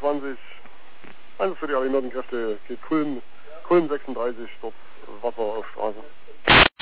22, also für die alliierten Kräfte geht Kulm 36, dort Wasser auf Straße.